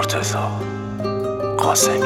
مرتضی قاسمی.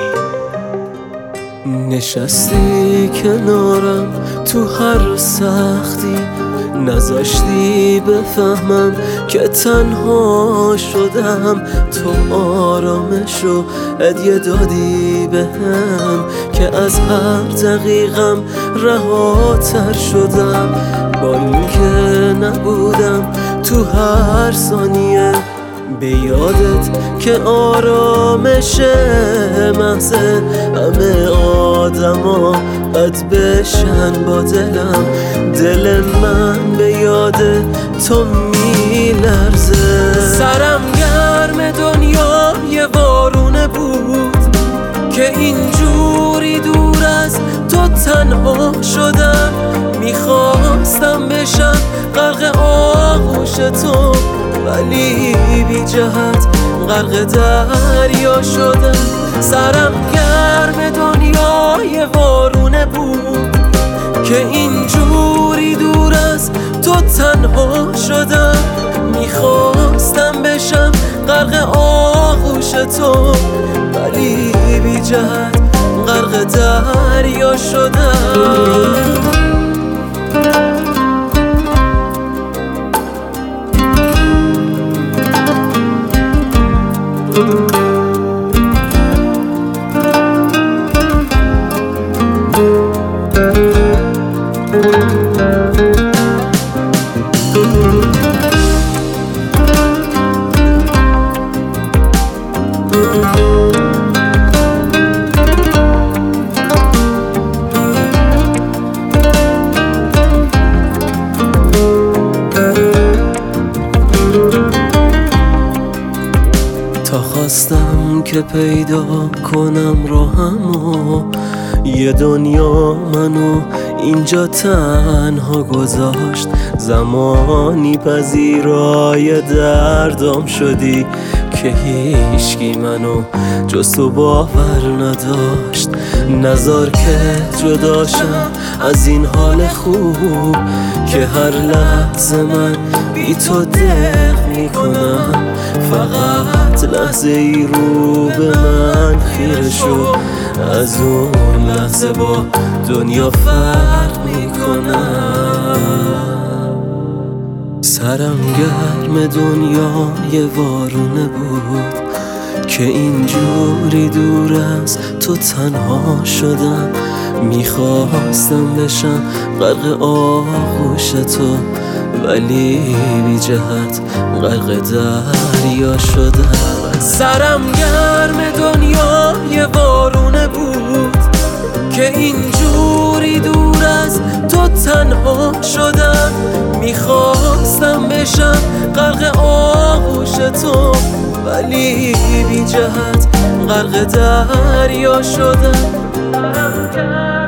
نشستی کنارم تو هر سختی، نذاشتی بفهمم که تنها شدم. تو آرامشو هدیه دادی بهم که از هر دقیقم رهاتر شدم. با اینکه نبودم تو هر ثانیه، به یادت که آرامش محضه همه آدما بد بشن با دلم. دل من به یاد تو میلرزه. سرم گرم دنیای وارونه بود که اینجوری دور از تو تنها شدم. میخواستم بشم غرق آغوش تو، ولی بی جهت غرق دریا شدم. سرم گرم دنیای وارونه بود که اینجوری دور از تو تنها شدم. میخواستم بشم غرق آغوش تو، ولی بی جهت غرق دریا شدم. تا خواستم که پیدا کنم راهمو، یه دنیا منو اینجا تنها گذاشت. زمانی پذیرای دردم شدی که هیچکی منو جز تو باور نداشت. نذار که جداشم از این حال خوب که هر لحظه من بی تو دق میکنم. فقط لحظه ای رو به من خیره شو، از اون لحظه با دنیا فرق میکنم. سرم گرم دنیای وارونه بود که اینجوری دور از تو تنها شدم. میخواستم بشم غرق آغوش تو، ولی بی جهت غرق دریا شدم. سرم گرم دنیای وارونه بود که اینجوری دور از تو تنها شدم. میخواستم بشم غرق آغوش تو، ولی بی جهت غرق دریا شدم.